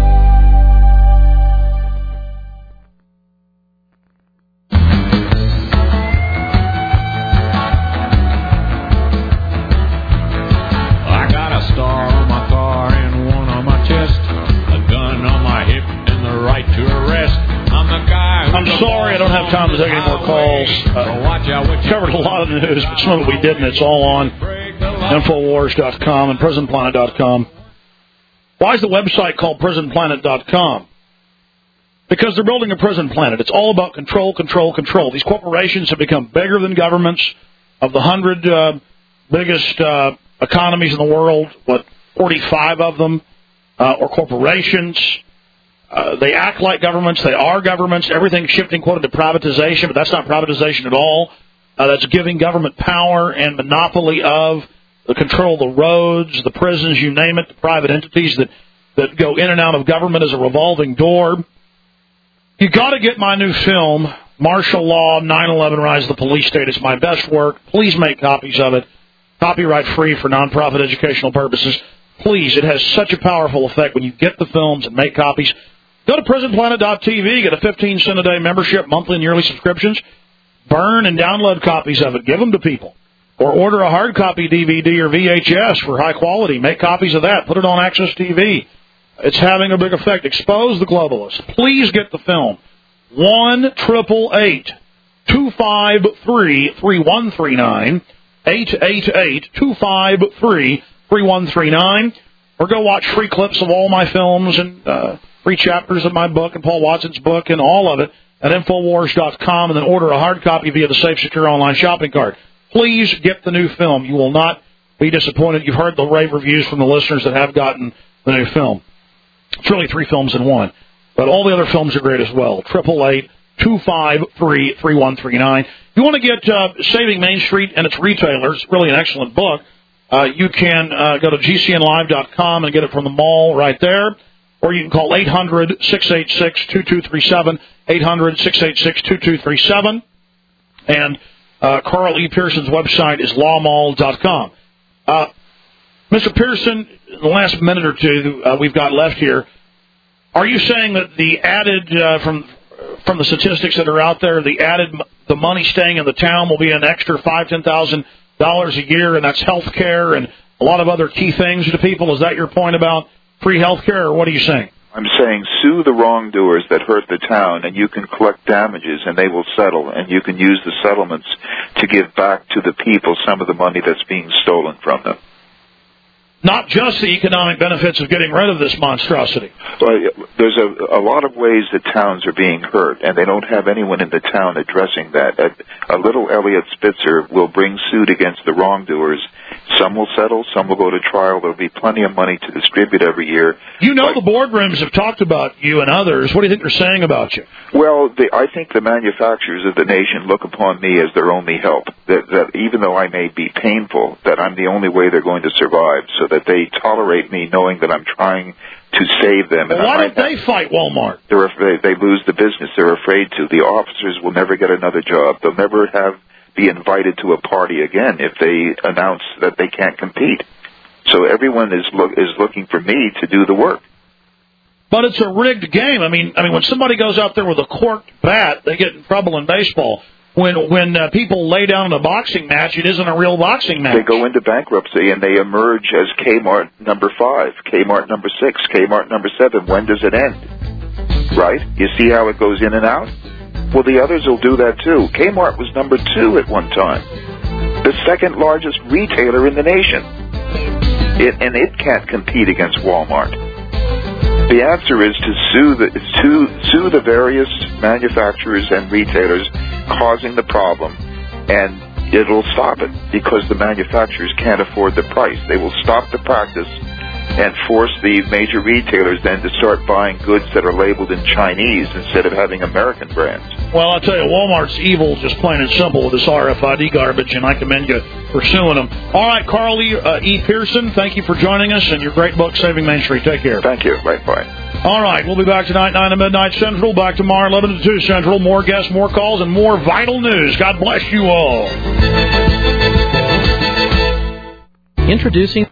Time to take any more calls. Covered a lot of the news, but some of it we didn't. It's all on Infowars.com and PrisonPlanet.com. Why is the website called PrisonPlanet.com? Because they're building a prison planet. It's all about control, control, control. These corporations have become bigger than governments. Of the 100 biggest economies in the world, 45 of them are corporations. They act like governments. They are governments. Everything's shifting, quote, into privatization, but that's not privatization at all. That's giving government power and monopoly of the control of the roads, the prisons, you name it, the private entities that go in and out of government as a revolving door. You got to get my new film, Martial Law, 9/11 Rise of the Police State. It's my best work. Please make copies of it. Copyright free for nonprofit educational purposes. Please, it has such a powerful effect when you get the films and make copies. Go to prisonplanet.tv, get a 15-cent-a-day membership, monthly and yearly subscriptions. Burn and download copies of it. Give them to people. Or order a hard copy DVD or VHS for high quality. Make copies of that. Put it on Access TV. It's having a big effect. Expose the globalists. Please get the film. 1-888-253-3139. 888-253-3139. Or go watch free clips of all my films and free chapters of my book and Paul Watson's book and all of it at Infowars.com, and then order a hard copy via the Safe Secure Online shopping cart. Please get the new film. You will not be disappointed. You've heard the rave reviews from the listeners that have gotten the new film. It's really 3 films in one. But all the other films are great as well. 888-253-3139. If you want to get Saving Main Street and its retailers, really an excellent book, you can go to GCNlive.com and get it from the mall right there. Or you can call 800-686-2237, 800-686-2237. And Carl E. Pearson's website is lawmall.com. Mr. Pearson, the last minute or two we've got left here, are you saying that the added, from the statistics that are out there, the money staying in the town will be an extra $5,000, $10,000 a year, and that's health care and a lot of other key things to people? Is that your point about free health care, or what are you saying? I'm saying sue the wrongdoers that hurt the town, and you can collect damages, and they will settle, and you can use the settlements to give back to the people some of the money that's being stolen from them. Not just the economic benefits of getting rid of this monstrosity. Well, there's a lot of ways that towns are being hurt, and they don't have anyone in the town addressing that. A little Elliot Spitzer will bring suit against the wrongdoers. Some will settle, some will go to trial. There'll be plenty of money to distribute every year. You know, the boardrooms have talked about you and others. What do you think they're saying about you? Well, I think the manufacturers of the nation look upon me as their only help. That even though I may be painful, that I'm the only way they're going to survive, so that they tolerate me knowing that I'm trying to save them. Well, why don't they fight Walmart? They're afraid they lose the business. They're afraid to. The officers will never get another job. They'll never be invited to a party again if they announce that they can't compete. So everyone is looking for me to do the work. But it's a rigged game. I mean, when somebody goes out there with a corked bat, they get in trouble in baseball. When people lay down in a boxing match, it isn't a real boxing match. They go into bankruptcy and they emerge as Kmart number 5, Kmart number 6, Kmart number 7. When does it end? Right? You see how it goes in and out? Well, the others will do that too. Kmart was number 2 at one time, the second largest retailer in the nation. And it can't compete against Walmart. The answer is to sue the various manufacturers and retailers causing the problem, and it'll stop it because the manufacturers can't afford the price. They will stop the practice and force the major retailers then to start buying goods that are labeled in Chinese instead of having American brands. Well, I'll tell you, Walmart's evil, just plain and simple, with this RFID garbage, and I commend you for suing them. All right, Carl E. Pearson, thank you for joining us, and your great book, Saving Main Street. Take care. Thank you. Right, bye. All right, we'll be back tonight, 9 to midnight Central. Back tomorrow, 11 to 2 Central. More guests, more calls, and more vital news. God bless you all. Introducing